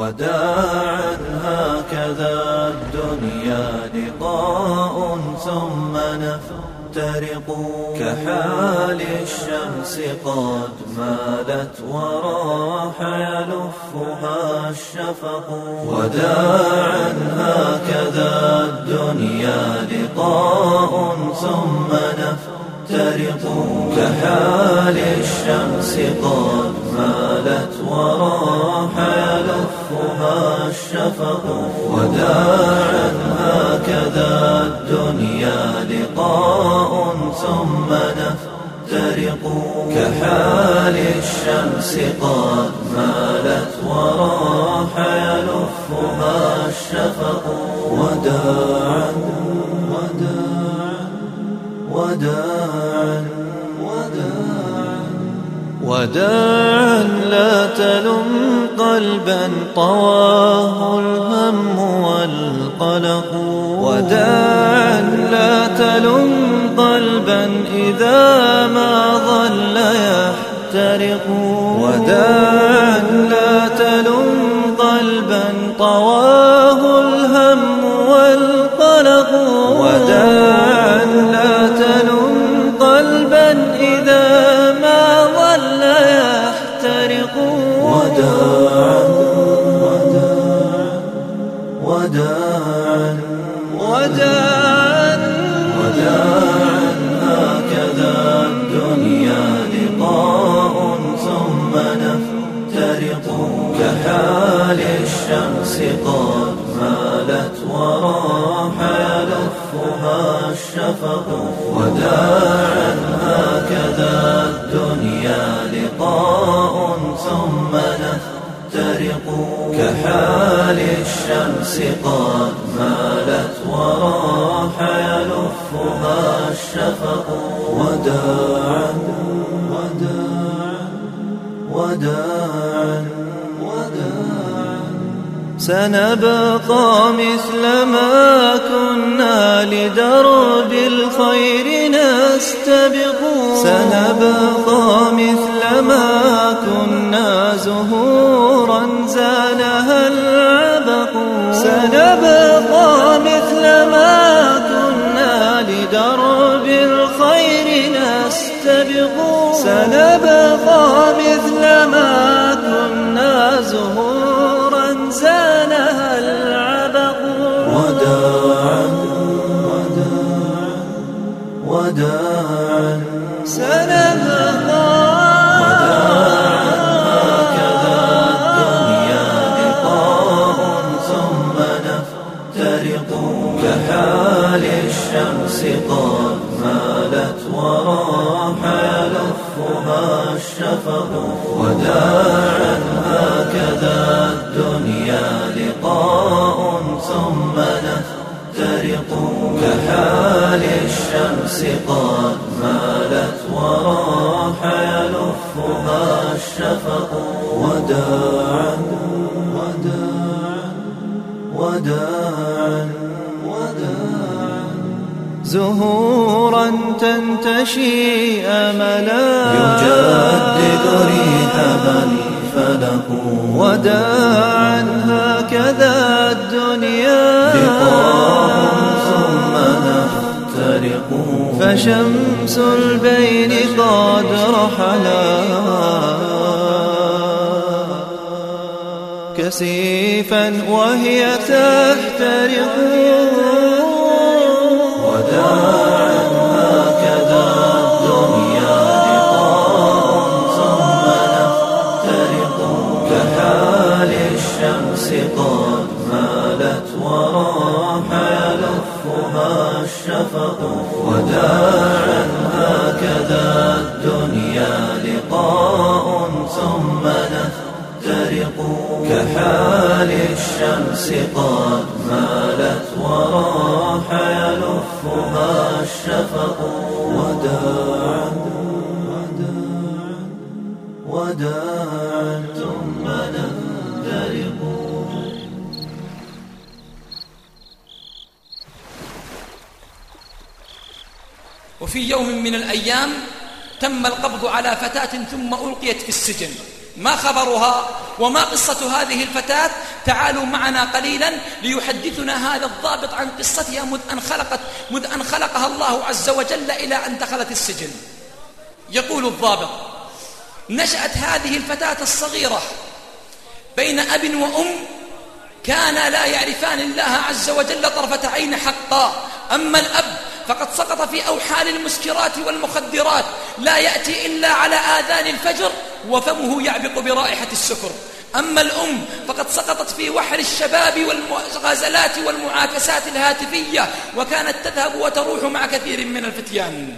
وداعا هكذا الدنيا لقاء ثم نفترق كحال الشمس قد مالت وراح يلفها الشفق وداعا هكذا الدنيا لقاء ثم نفترق كحال الشمس قد مالت وراح يلفها الشفق وداعا هكذا الدنيا لقاء ثم نفترق كحال الشمس قد مالت وراح يلفها الشفق وداعا وداعا وداعا لا تلم قلبا طواه الهم والقلق وداعا لا تلم قلبا إذا ما ظل يحترق وداعا لا تلم قلبا طواه الهم والقلق وداعا لا تلم قلبا إذا ما ظل يحترق وداعا وداعا هكذا الدنيا لقاء ثم نفترق كحال الشمس قد مالت وراح يلفها الشفق وداعا هكذا الدنيا لقاء ثم نفترق كحال الشمس قد مالت وراح يلفها الشفق وداعا سنبقى مثل ما كنا لدرب الخير نستبق سنبقى مثل ما كنا زهورا زانها العبق سنبقى مثل ما كنا لدرب الخير نستبق سنبقى مثل ما كنا زهورا زانها العبق وداعا سنبقى هكذا الدنيا لقاء ثم نفترق كحال الشمس قد مالت وراح يلفها الشفق وداعا هكذا الدنيا لقاء ثم نفترق كحال الشمس قد مالت وراح يلفها الشفق وداعا زهورا تنتشي أملا يجدد ريحها الفلق وداعا هكذا الدنيا لقاء ثم نفترق فشمس البين قد رحلا كسيفا وهي تحترق وداعا هكذا الدنيا لقاء ثم نفترق كحال الشمس قد مالت وراح يلفها الشفق وداعا هكذا الدنيا لقاء ثم نفترق كحال الشمس قد مالت وراح يلفها الشفق وداعا ثم نفترق. وفي يوم من الأيام تم القبض على فتاة ثم ألقيت في السجن، ما خبرها وما قصة هذه الفتاة؟ تعالوا معنا قليلا ليحدثنا هذا الضابط عن قصتها مذ أن خلقها الله عز وجل إلى أن دخلت السجن. يقول الضابط: نشأت هذه الفتاة الصغيرة بين أب وأم كانا لا يعرفان الله عز وجل طرفة عين حقا. أما الأب فقد سقط في أوحال المسكرات والمخدرات، لا يأتي إلا على آذان الفجر وفمه يعبق برائحة السكر. أما الأم فقد سقطت في وحر الشباب والغزلات والمعاكسات الهاتفية، وكانت تذهب وتروح مع كثير من الفتيان.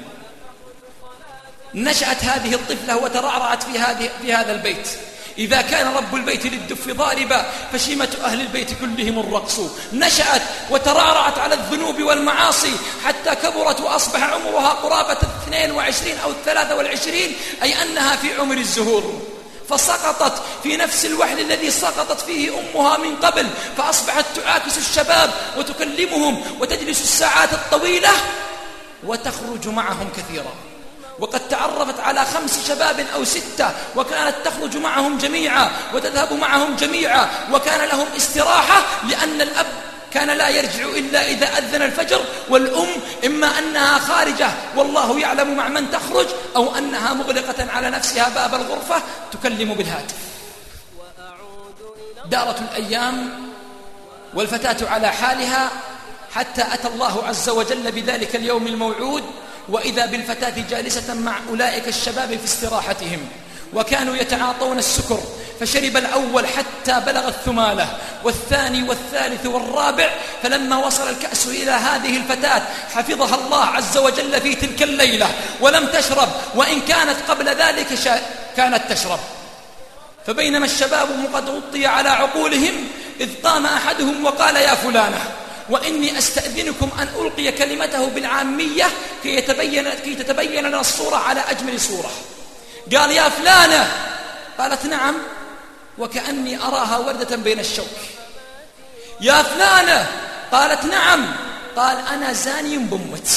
نشأت هذه الطفلة وترعرعت في هذا البيت. إذا كان رب البيت للدف ضاربا فشيمة أهل البيت كلهم الرقص. نشأت وترعرعت على الذنوب والمعاصي حتى كبرت وأصبح عمرها قرابة 22 أو 23، أي أنها في عمر الزهور. فسقطت في نفس الوحل الذي سقطت فيه أمها من قبل، فأصبحت تعاكس الشباب وتكلمهم وتجلس الساعات الطويلة وتخرج معهم كثيرا. وقد تعرفت على 5 شباب أو 6، وكانت تخرج معهم جميعا وتذهب معهم جميعا، وكان لهم استراحة، لأن الأب كان لا يرجع إلا إذا أذن الفجر، والأم إما أنها خارجة والله يعلم مع من تخرج، أو أنها مغلقة على نفسها باب الغرفة تكلم بالهاتف. دارت الأيام والفتاة على حالها حتى أتى الله عز وجل بذلك اليوم الموعود، وإذا بالفتاة جالسة مع أولئك الشباب في استراحتهم، وكانوا يتعاطون السكر، فشرب الأول حتى بلغ الثمالة، والثاني والثالث والرابع، فلما وصل الكأس إلى هذه الفتاة حفظها الله عز وجل في تلك الليلة ولم تشرب، وإن كانت قبل ذلك كانت تشرب. فبينما الشباب قد غطي على عقولهم إذ قام أحدهم وقال: يا فلانة، وإني أستأذنكم أن ألقي كلمته بالعامية كي تتبين لنا الصورة على أجمل صورة. قال: يا فلانة. قالت: نعم. وكأني أراها وردة بين الشوك. يا فلانة. قالت: نعم. قال: أنا زاني بمت.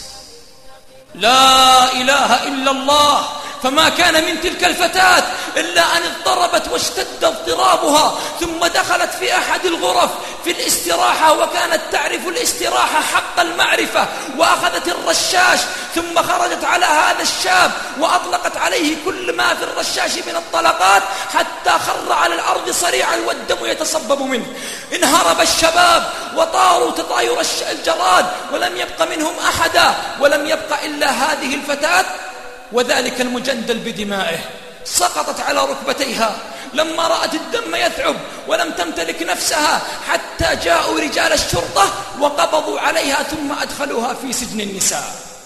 لا إله إلا الله. فما كان من تلك الفتاة إلا أن اضطربت واشتد اضطرابها، ثم دخلت في أحد الغرف في الاستراحة، وكانت تعرف الاستراحة حق المعرفة، وأخذت الرشاش ثم خرجت على هذا الشاب وأطلقت عليه كل ما في الرشاش من الطلقات حتى خر على الأرض صريعا والدم يتصبب منه. انهرب الشباب وطاروا تطاير الجراد، ولم يبق منهم أحدا، ولم يبق إلا هذه الفتاة وذلك المجندل بدمائه. سقطت على ركبتيها لما رأت الدم يثعب، ولم تمتلك نفسها حتى جاءوا رجال الشرطة وقبضوا عليها ثم أدخلوها في سجن النساء.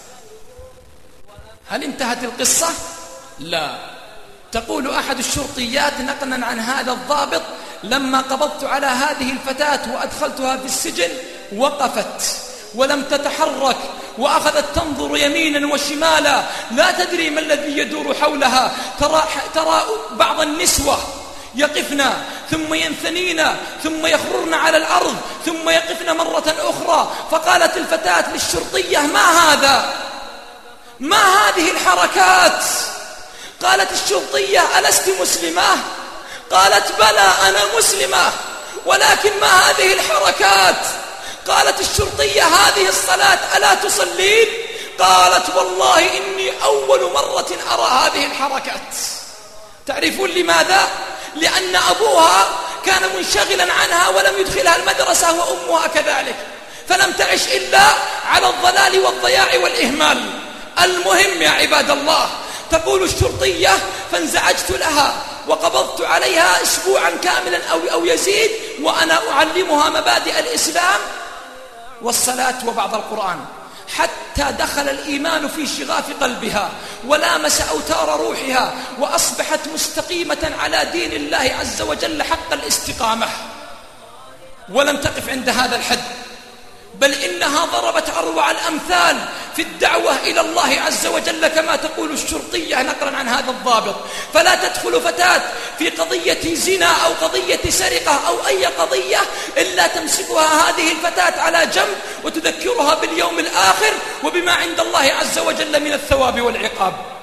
هل انتهت القصة؟ لا. تقول أحد الشرطيات نقلا عن هذا الضابط: لما قبضت على هذه الفتاة وأدخلتها في السجن وقفت ولم تتحرك، وأخذت تنظر يمينا وشمالا، لا تدري ما الذي يدور حولها. ترى بعض النسوة يقفن ثم ينثنين ثم يخررن على الأرض ثم يقفن مرة أخرى. فقالت الفتاة للشرطية: ما هذا؟ ما هذه الحركات؟ قالت الشرطية: ألست مسلمة؟ قالت: بلى أنا مسلمة، ولكن ما هذه الحركات؟ قالت الشرطية: هذه الصلاة ألا تصلين؟ قالت: والله إني أول مرة أرى هذه الحركات. تعرفون لماذا؟ لأن أبوها كان منشغلا عنها ولم يدخلها المدرسة، وأمها كذلك، فلم تعش إلا على الضلال والضياع والإهمال. المهم يا عباد الله، تقول الشرطية: فانزعجت لها وقبضت عليها أسبوعا كاملا أو يزيد، وأنا أعلمها مبادئ الإسلام والصلاة وبعض القرآن، حتى دخل الإيمان في شغاف قلبها ولامس أوتار روحها، وأصبحت مستقيمة على دين الله عز وجل حق الاستقامة. ولم تقف عند هذا الحد، بل إنها ضربت أروع الأمثال في الدعوة إلى الله عز وجل كما تقول الشرطية نقلا عن هذا الضابط. فلا تدخل فتاة في قضية زنا أو قضية سرقة أو أي قضية إلا تمسكها هذه الفتاة على جنب وتذكرها باليوم الآخر وبما عند الله عز وجل من الثواب والعقاب.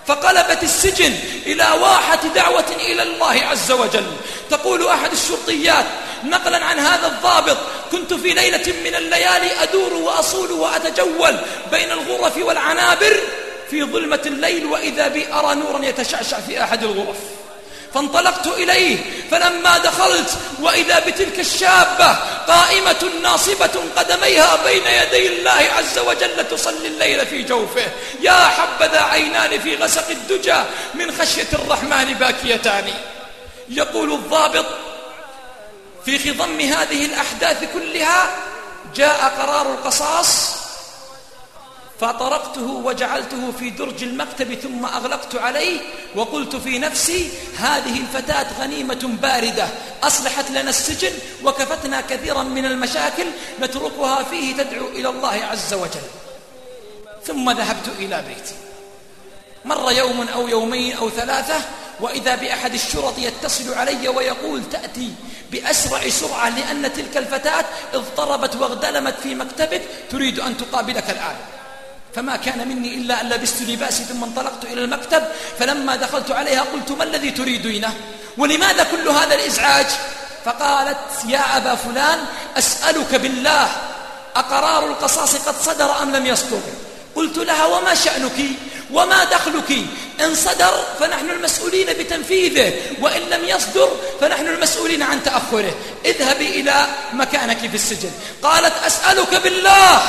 فقلبت السجن إلى واحة دعوة إلى الله عز وجل. تقول أحد الشرطيات نقلا عن هذا الضابط: كنت في ليلة من الليالي أدور وأصول وأتجول بين الغرف والعنابر في ظلمة الليل، وإذا بي أرى نورا يتشعشع في أحد الغرف، فانطلقت إليه، فلما دخلت وإذا بتلك الشابة قائمة ناصبة قدميها بين يدي الله عز وجل تصلي الليل في جوفه. يا حبذا عينان في غسق الدجى من خشية الرحمن باكيتان. يقول الضابط: في خضم هذه الأحداث كلها جاء قرار القصاص، فطرقته وجعلته في درج المكتب ثم أغلقت عليه، وقلت في نفسي: هذه الفتاة غنيمة باردة أصلحت لنا السجن وكفتنا كثيرا من المشاكل نتركها فيه تدعو إلى الله عز وجل. ثم ذهبت إلى بيتي. مر يوم أو يومين أو ثلاثة، وإذا بأحد الشرط يتصل علي ويقول: تأتي بأسرع سرعة لأن تلك الفتاة اضطربت واغتلمت في مكتبك تريد أن تقابلك الآن. فما كان مني إلا أن لبست لباسي ثم انطلقت إلى المكتب، فلما دخلت عليها قلت: ما الذي تريدينه؟ ولماذا كل هذا الإزعاج؟ فقالت: يا أبا فلان، أسألك بالله، أقرار القصاص قد صدر أم لم يصدر؟ قلت لها: وما شأنك وما دخلك؟ إن صدر فنحن المسؤولين بتنفيذه، وإن لم يصدر فنحن المسؤولين عن تأخره. اذهبي إلى مكانك في السجن. قالت: أسألك بالله،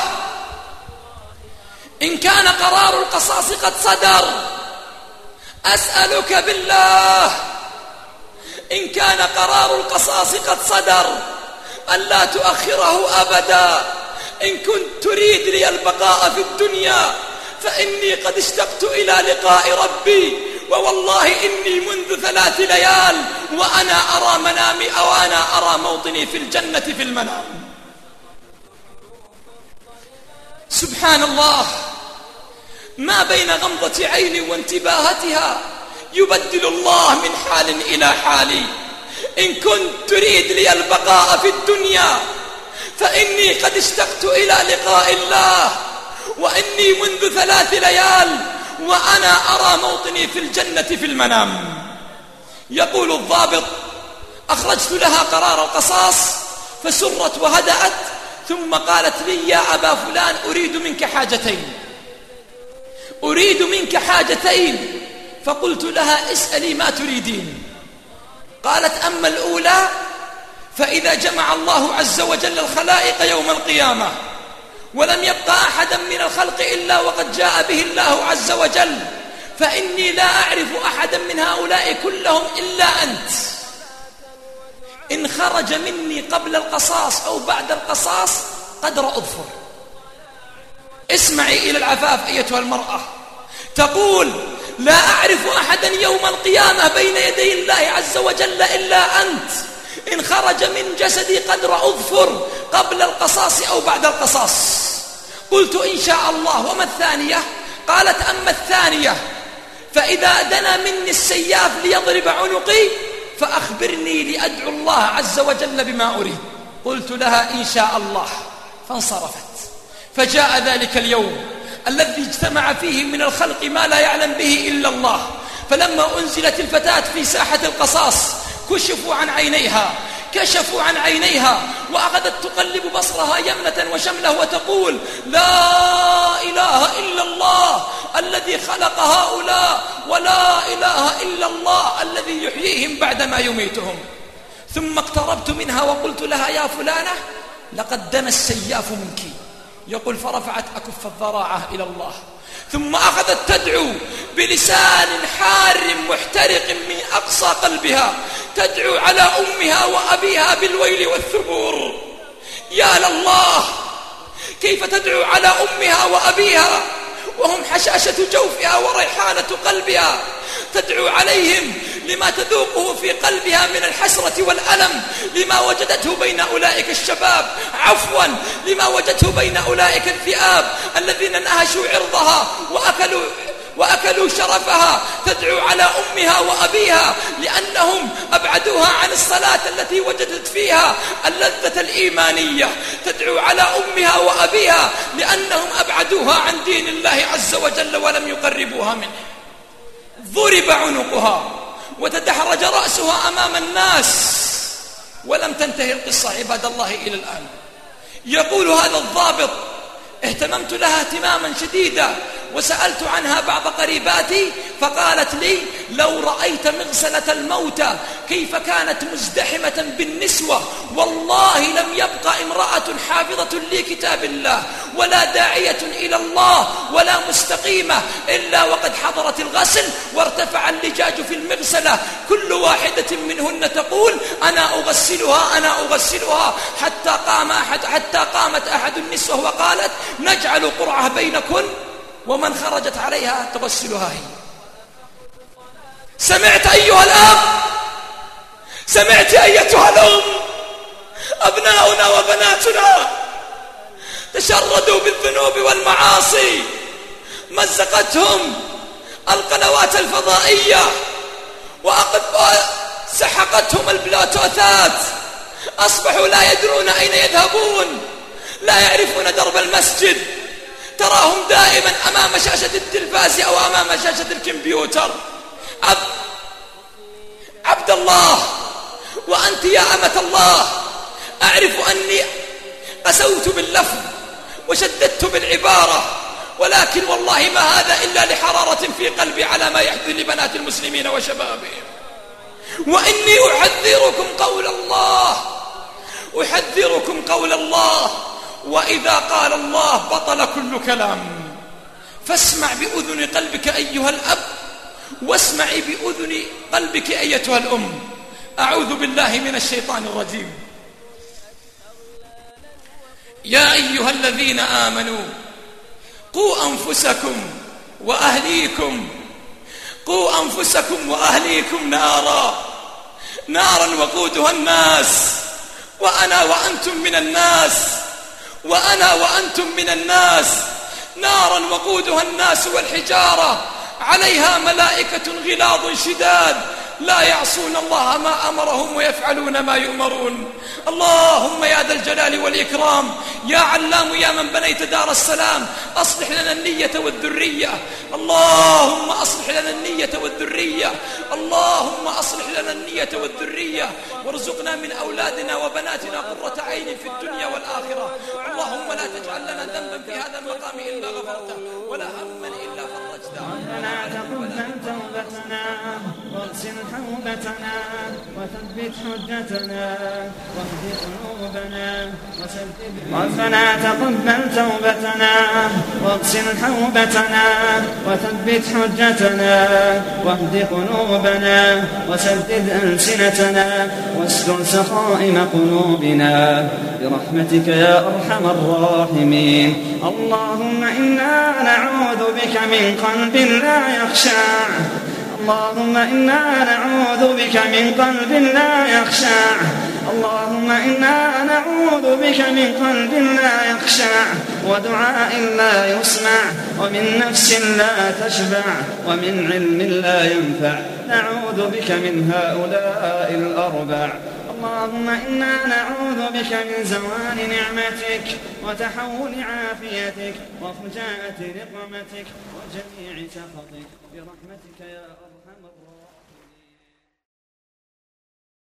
إن كان قرار القصاص قد صدر، أسألك بالله إن كان قرار القصاص قد صدر ألا تؤخره أبدا. إن كنت تريد لي البقاء في الدنيا فإني قد اشتقت إلى لقاء ربي، ووالله إني منذ 3 ليال وأنا أرى منامي أو أنا أرى موطني في الجنة في المنام. سبحان الله، ما بين غمضة عين وانتباهتها يبدل الله من حال إلى حال. إن كنت تريد لي البقاء في الدنيا فإني قد اشتقت إلى لقاء الله، وإني منذ 3 ليال وأنا أرى موطني في الجنة في المنام. يقول الضابط: أخرجت لها قرار القصاص فسرت وهدأت، ثم قالت لي: يا أبا فلان، أريد منك حاجتين. فقلت لها: اسألي ما تريدين. قالت: أما الأولى فإذا جمع الله عز وجل الخلائق يوم القيامة ولم يبقى أحدا من الخلق إلا وقد جاء به الله عز وجل، فإني لا أعرف أحدا من هؤلاء كلهم إلا أنت. إن خرج مني قبل القصاص أو بعد القصاص قدر أظفر. اسمعي إلى العفاف أيتها المرأة، تقول: لا أعرف أحدا يوم القيامة بين يدي الله عز وجل إلا أنت. إن خرج من جسدي قدر أظفر قبل القصاص أو بعد القصاص. قلت: إن شاء الله. وما الثانية؟ قالت: أما الثانية فإذا دنا مني السياف ليضرب عنقي فأخبرني لأدعو الله عز وجل بما أريد. قلت لها: إن شاء الله. فانصرفت. فجاء ذلك اليوم الذي اجتمع فيه من الخلق ما لا يعلم به إلا الله. فلما أنزلت الفتاة في ساحة القصاص كشفوا عن عينيها وأخذت تقلب بصرها يمنة وشملة وتقول: لا إله إلا الله الذي خلق هؤلاء، ولا إله إلا الله الذي يحييهم بعدما يميتهم. ثم اقتربت منها وقلت لها: يا فلانة، لقد دنا السياف منك. يقول: فرفعت أكف الذراعة إلى الله، ثم أخذت تدعو بلسان حار محترق من أقصى قلبها، تدعو على أمها وأبيها بالويل والثبور. يا لله، كيف تدعو على أمها وأبيها وهم حشاشة جوفها وريحانة قلبها؟ تدعو عليهم لما تذوقه في قلبها من الحسرة والألم لما وجدته بين أولئك الشباب، عفوا لما وجدته بين أولئك الذئاب الذين نهشوا عرضها وأكلوا شرفها. تدعو على أمها وأبيها لأنهم أبعدوها عن الصلاة التي وجدت فيها اللذة الإيمانية. تدعو على أمها وأبيها لأنهم أبعدوها عن دين الله عز وجل ولم يقربوها منه. ضرب عنقها وتدحرج رأسها أمام الناس. ولم تنتهي القصة عباد الله إلى الآن. يقول هذا الضابط: اهتممت لها اهتماما شديدا وسألت عنها بعض قريباتي فقالت لي: لو رأيت مغسلة الموتى كيف كانت مزدحمة بالنسوة، والله لم يبقى امرأة حافظة لكتاب الله ولا داعية إلى الله ولا مستقيمة إلا وقد حضرت الغسل وارتفع اللجاج في المغسلة، كل واحدة منهن تقول: أنا أغسلها أنا أغسلها، حتى قامت أحد النسوة وقالت: نجعل قرعة بينكن ومن خرجت عليها تغسلها هي. سمعت أيها الأب؟ سمعت أيتها الأم؟ أبناؤنا وبناتنا تشردوا بالذنوب والمعاصي، مزقتهم القنوات الفضائية وسحقتهم البلوتوثات، أصبحوا لا يدرون أين يذهبون، لا يعرفون درب المسجد، تراهم دائما أمام شاشة التلفاز أو أمام شاشة الكمبيوتر. عبد الله وأنت يا أمة الله، أعرف أني قسوت باللفظ وشددت بالعبارة، ولكن والله ما هذا إلا لحرارة في قلبي على ما يحدث لبنات المسلمين وشبابهم. وإني أحذركم قول الله، أحذركم قول الله: وإذا قال الله بطل كل كلام. فاسمع بأذن قلبك أيها الأب، واسمعي بأذن قلبك أيتها الأم. أعوذ بالله من الشيطان الرجيم. يا أيها الذين آمنوا قوا أنفسكم وأهليكم نارا وقودها الناس وأنا وأنتم من الناس، نارا وقودها الناس والحجارة عليها ملائكة غلاظ شداد لا يعصون الله ما أمرهم ويفعلون ما يؤمرون. اللهم يا ذا الجلال والإكرام، يا علام يا من بنيت دار السلام، أصلح لنا النية والذرية. اللهم أصلح لنا النية والذرية، اللهم أصلح لنا النية والذرية، وارزقنا من أولادنا وبناتنا قرة عين في الدنيا والآخرة. اللهم لا تجعل لنا ذنبا في هذا المقام إلا غفرته ولا هما إلا فرجته. ربنا تقبل توبتنا واغسل حوبتنا وثبت حجتنا واهد قلوبنا وسدد. ربنا تقبل توبتنا واغسل حوبتنا وثبت حجتنا واهد قلوبنا وسدد ألسنتنا واستر سخائم قلوبنا برحمتك يا أرحم الراحمين. اللهم إنا نعوذ بك من قلب لا يخشع، اللهم إنا نعوذ بك من قلب لا يخشع، اللهم إنا نعوذ بك من قلب لا يخشع ودعاء لا يسمع ومن نفس لا تشبع ومن علم لا ينفع. نعوذ بك من هؤلاء الأربع. اللهم إنا نعوذ بك من زوال نعمتك وتحول عافيتك وفجاءة نقمتك وجميع سخطك برحمتك يا أرحم.